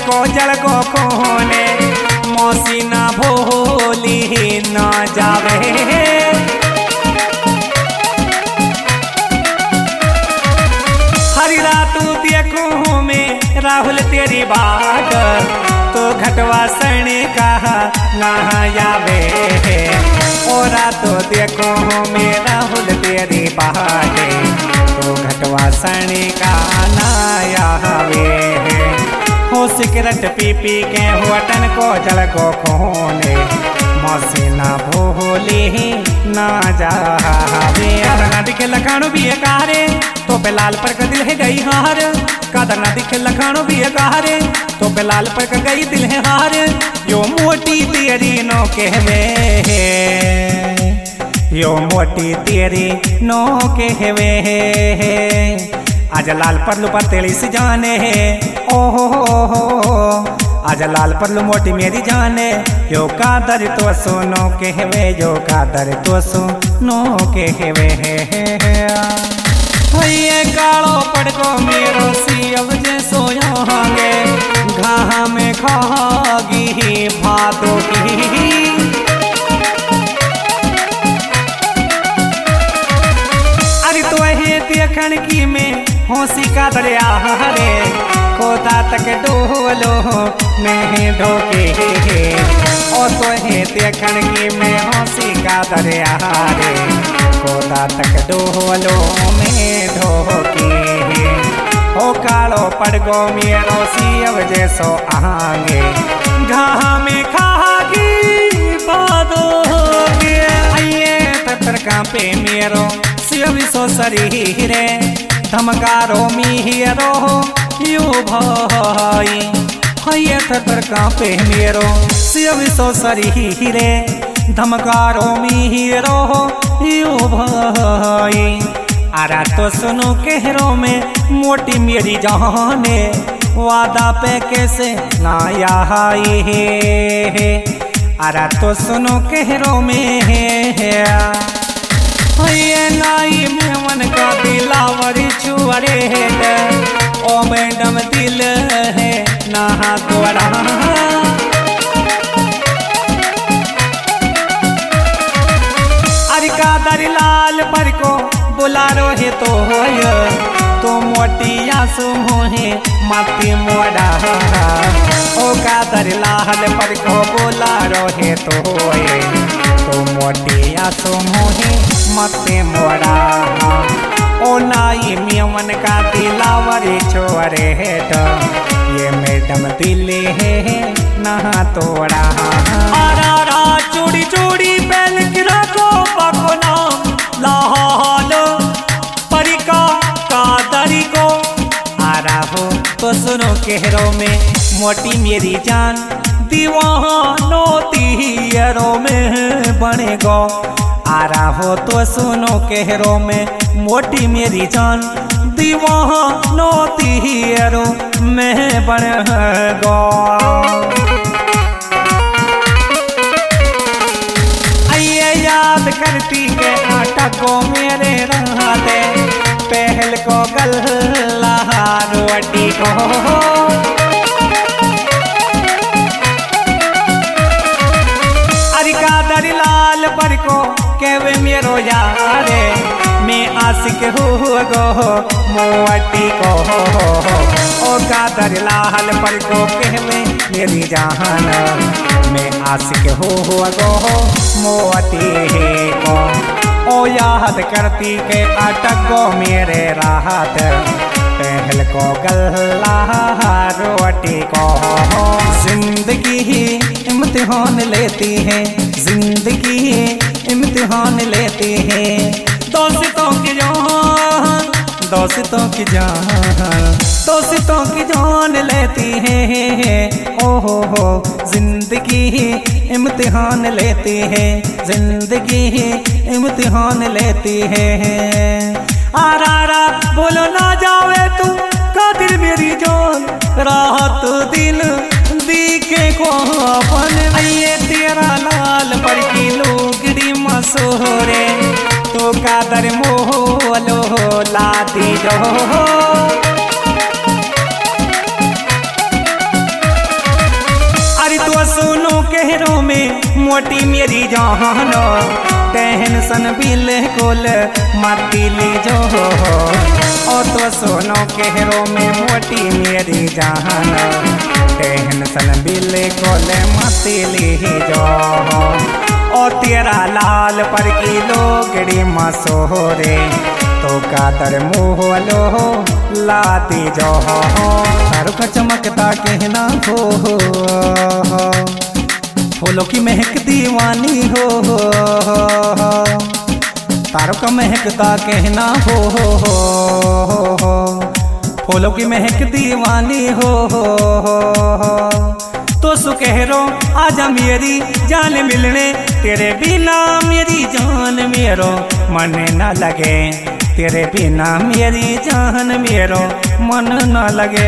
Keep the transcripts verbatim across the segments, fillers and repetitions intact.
को जड़ को कोने मौसी ना भोली ना जावे। हरी रात देखूं मैं राहुल तेरी बाट तो घटवा सने कहा ना आवे। और रात देखूं मैं राहुल तेरी बाट तो घटवा सने का ना आवे। हो सिगरेट पी पी के होटन को जल को खोने मौसी ना भोली ना जावे। ना दिखे लखाणो भी कारे तो पे लाल पर का दिल है गई हार। कादर ना दिखे लखाणो भी कारे तो पे लाल पर का गई दिल है हार। यो मोटी तेरी नो कहवे यो मोटी तेरी नो कहवे। आज लाल परलू पर तेली से जाने ओ हो हो आज लाल परलू मोटी मेरी जाने। यो कादर तो सुनो कहवे यो कादर तो सुनो कहवे। ये कालो पड़को मेरो सियव जे सोयांगे घाहा में खागी भादों की। अरे तो है देखन की में होसी का दरिया रे कोता तक डोलो में ढोके। और तो है देखन की में होसी का दरिया रे कोता तक डोलो में ढोके। हो कालो पड़गो मेरो सियव जैसो आगे घाहा में खागी बादो के। आइए तर कांपे मेरो सियव सो शरीरे धमकारो मीरो यू भाई। आइए तर कांपे मेरो सियव सो शरीरे धमकारो मीरो यू भाई। आरा तो सुनो कहरो में मोटी मेरी जाने वादा पे कैसे ना आई। आरा तो सुनो कहरो में ये नाई में मन का दिलावरी छुअरे है ओ मैडम दिल है ना तोड़ा। अरे कादर लाल पर को बुलारो है तो होय तो मोटिया सुमोहे माती मोड़ा। ओ कादर लाल पर को बुलारो है तो होय तो मोटिया सुमोहे माती मोड़ा। ओ नाई मियमन का दिलावरी छोरे है तो ये मैडम दिले है ना तोड़ा। आरा रा चूड़ी चूड़ी पहन के रखो पको नाम लाल परिका कादरी को। आरा हो तो सुनो कहरो में मोटी मेरी जान दीवानो तीयरो में बनेगो। आरा हो तो सुनो कहरो में मोटी मेरी जान दीवानो तीयरो में बनेगो। याद करती के आटा को मेरे रहते पहल को गल्ला रोटी को। अरे कादर लाल पर को कहवे मेरो यारे मैं आशिक हूँ गो मोटी को। ओ कादर लाल पर को कहवे मेरी जान मैं आशिक हूँ गो मोटी को। ओ याद करती के अटक गो मेरे राहत पहल को गल्ला रोटी को। जिंदगी ही इम्तिहान लेती है जिंदगी ही इम्तिहान लेती है। दोस्तों की जान दोस्तों की जान दोस्तों की जान लेती है। ओ हो हो जिंदगी ही इम्तिहान लेती है जिंदगी ही इम्तिहान लेती है। आरा रा बोलो ना जावे तू कादिर मेरी जान राहत दिल दिखे को अपन। ये तेरा लाल पर की लोगड़ी मसोरे तो कादर मोहलो लाती जो। मोटी मेरी जान टेंशन बिल्कुल मत लीजो ओ तो सुनो कहरो में मोटी मेरी जान टेंशन बिल्कुल मत लीजो ओ तेरा लाल पर की लोगड़ी मसोरे तो कादर मुँह लो लाती जो तारों का चमकता कहना हो फूलों की महक दीवानी हो तारों का महकता कहना हो फूलों की महक दीवानी हो तो सुकहरो आजा मेरी जान मिलने तेरे बिना मेरी जान मेरो मन न लगे तेरे बिना मेरी जान मेरो मन न लगे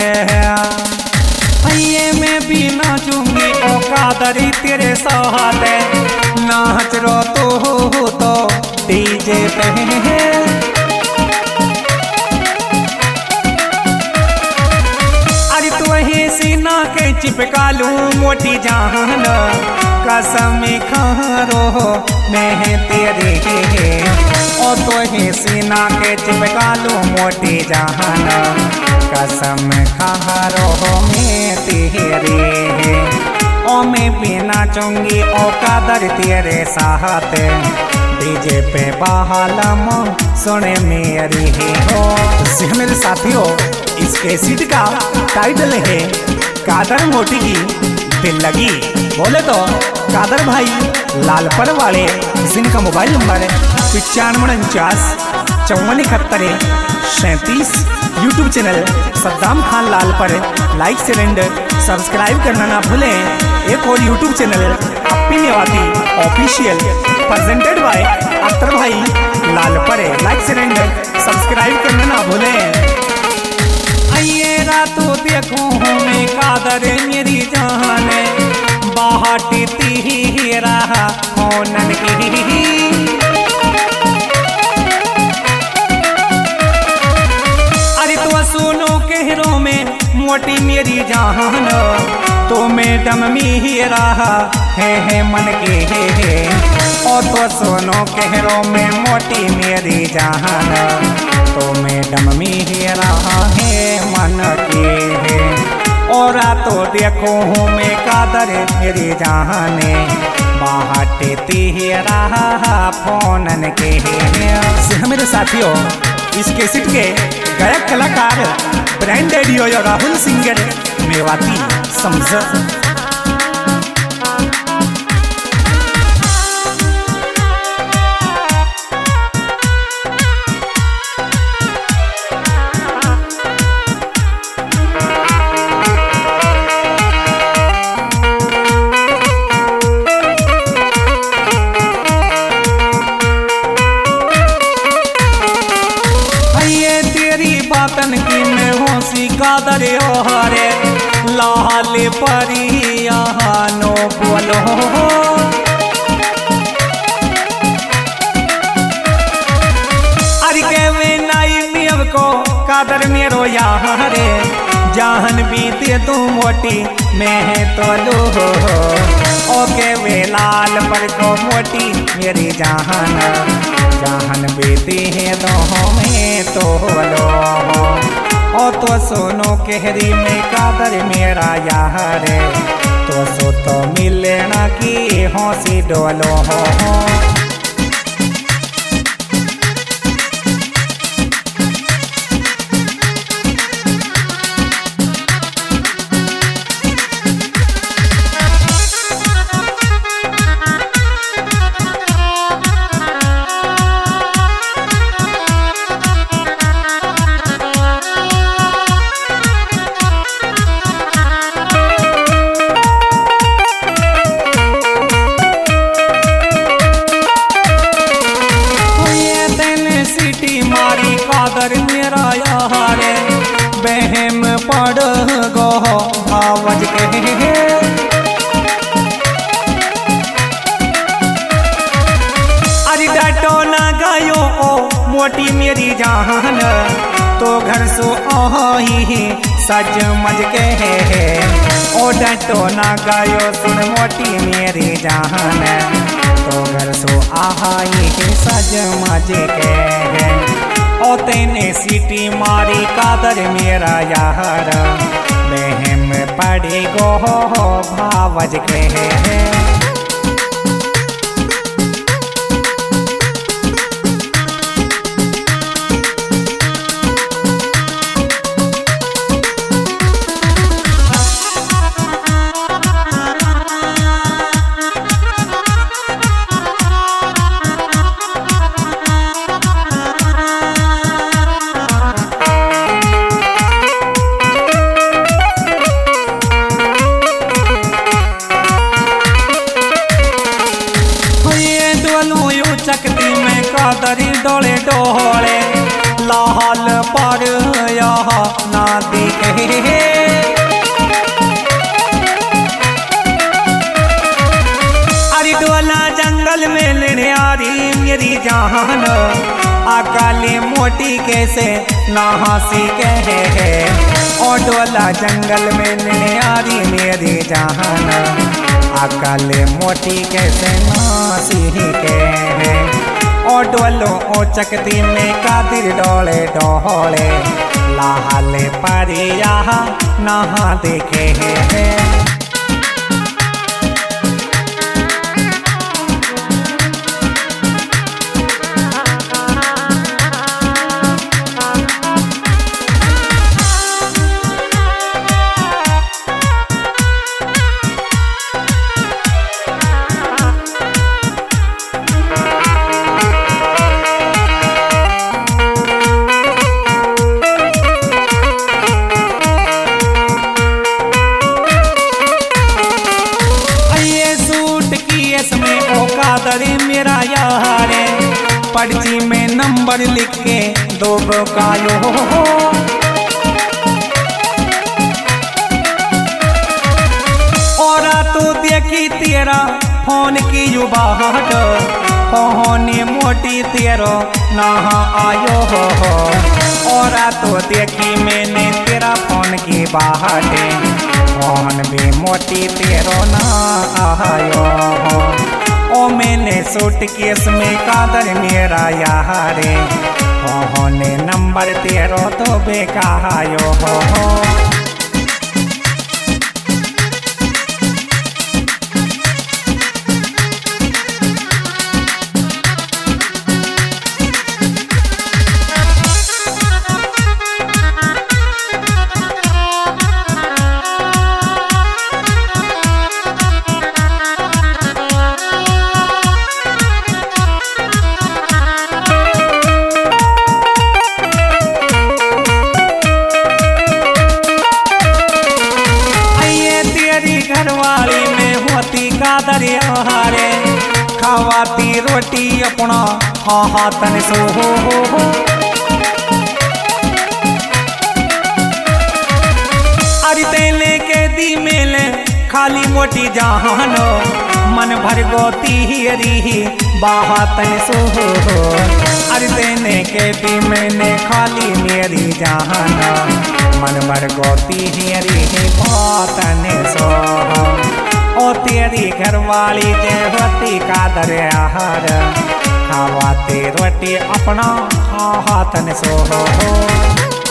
ये मैं भी नाचूंगी ओ कादरी तेरे साथ नाच रो तो हो तो डीजे पे अरे तू ही सीना के चिपका लूं मोटी जान कसम खारो मैं तेरे ओ तो ही सीना के चिपका लूं मोटी जान कसम खारो मैं तेरे ओ मैं भी नाचूंगी ओ कादर तेरे साथ डीजे पे बहालम सुने मेरी हो। मेरे साथियों इस कैसेट का टाइटल है कादर मोटी की दिल लगी। बोले तो कादर भाई लालपर वाले जिनका मोबाइल नंबर पिचानवे उनचास चौवन इकहत्तर सैंतीस YouTube channel Saddam Khan Lalpar like share subscribe करना ना भूलें। एक और YouTube channel Appi Mewati official presented by Akhtar भाई लालपर लाइक शेयर सब्सक्राइब करना ना भूलें। आइए रातों देखो मैं कादर मेरी जान बाहटी तेरा होनन की अरे तो सुनो कहरो में मोटी मेरी जान तो मैडम मेरा है है मन के है ओ तो सुनो कहरो में मोटी मेरी जान तो मैडम मेरा है मन के है और तो देखो हूँ मैं कादर मेरी जाने बाहटे तेरा फोनन के है। मेरे साथियों इस कैसेट के गायक कलाकार ब्रांड रेडियो या राहुल सिंगर मेवाती समझ बातन की में होशी कादर हरे लाल परिया नो बोलो अरे के वे नाई मियव को कादर मेरो यारे जान बीते तू मोटी मैं तो लो ओ के वे लाल पर को मोटी मेरी जान जान बेटी है तो में तो लो ओ तो सुनो कहरी में कादर मेरा यार तो सो तो मिलना की हौसी डोलो हो। कादर मेरा यारे बहम पड़ गो आवाज के अरे डाटो ना गायो ओ मोटी मेरी जान तो घर सो ही सज मज के है ओ डटो ना गयो सुन मोटी मेरी जान तो घर सो आहाई सज मज के है ओ तेने सीटी मारी कादर मेरा यार बहम पड़ी गो भावज के है चकती में कादरी डोले डोले लाल पर यहाँ ना दिखे अरे डोला जंगल में लेने आ रही मेरी जान अकाली मोटी कैसे नहासी कहे है और डोला जंगल में लेने आ रही मेरी जान अकाले मोटी कैसे नासी के है ओ डोलो ओ चकती में कादिर डोले डोले लाहले परिया नहा देखे है कादरी मेरा यारे पर्ची में नंबर लिख के दो गो कायो और तू देखी तेरा फोन की युवा फोन मोटी तेरो नहा आयो हो और तो देखी मैंने तेरा फोन की बाटे फोन भी मोटी तेरो ना आयो हो ओ मैंने सूट केस में कादर मेरा यारे होने नंबर तेरो तो बेकायो हो घरवाली में होती कादर हारे खावाती रोटी अपना हाथन सो हो अरे तेले के दी मेले खाली मोटी जहानो मन भर गोती ही बाहतन सो हो अरे तेने के दी मैंने खाली मेरी जहाना मन भर गोती ही बातन सो ओ तेरी घरवाली जे होती कादर आहार खावाती रोटी अपना हाथन सो हो